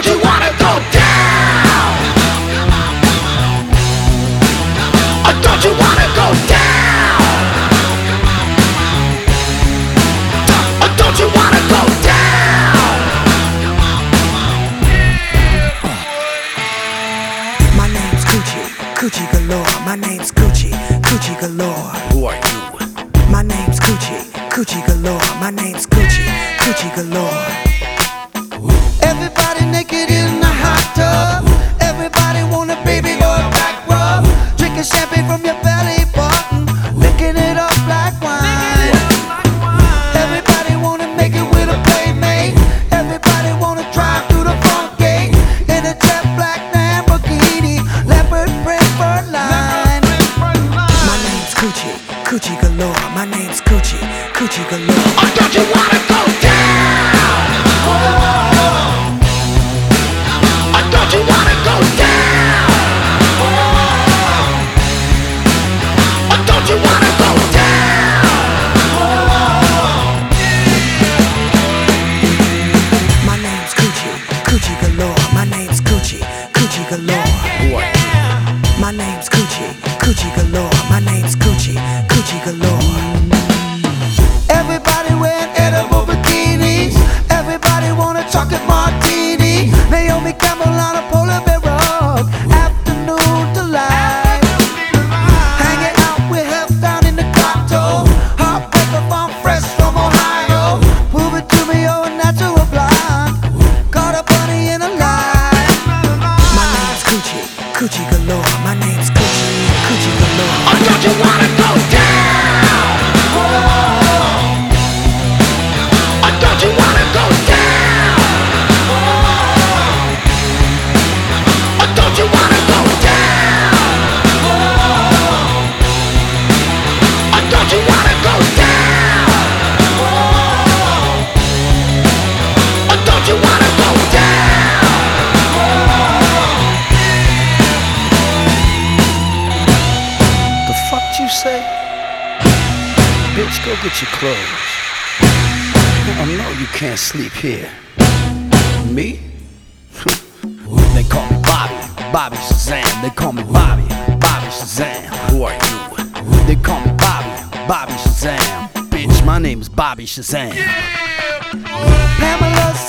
Don't you wanna go down? Don't you wanna go down? Don't you wanna go down? My name's Coochie, Coochie galore. My name's Coochie, Coochie galore. Who are you? My name's Coochie, Coochie galore. My name's Coochie, Coochie galore. Everybody naked in the hot tub. Everybody want a baby or a back rub. Drinking champagne from your belly button, licking it up like wine. Everybody wanna make it with a playmate. Everybody wanna drive through the front gate in a jet black Lamborghini, leopard print fur line. My name's Coochie, Coochie galore. My name's Coochie, Coochie galore. Don't you wanna go down? Don't you wanna go down? Don't you wanna go down? My name's Coochie, Coochie galore. My name's Coochie, Coochie galore. Who are you? My name's Coochie, Coochie galore. My name's Coochie, Coochie galore. Everybody wearing edible bikinis. Everybody want a chocolate martini. Naomi Campbell on a polar bear rug. Afternoon delight. Hanging out with health down in the grotto. Heartbreaker farm fresh from Ohio. Prove it to me, you're a natural blonde. Caught a bunny in a lie. My name's Coochie, Coochie galore. My name's Coochie, Coochie galore. Don't you wanna go down? Don't you wanna go down? Don't you wanna go down? Don't you wanna go down? Don't you wanna go down? The fuck you say? Bitch, go get your clothes. I know you can't sleep here. Me? They call me Bobby, Bobby Shazam. They call me Bobby, Bobby Shazam. Who are you? They call me Bobby, Bobby Shazam. Bitch, my name is Bobby Shazam. Pamela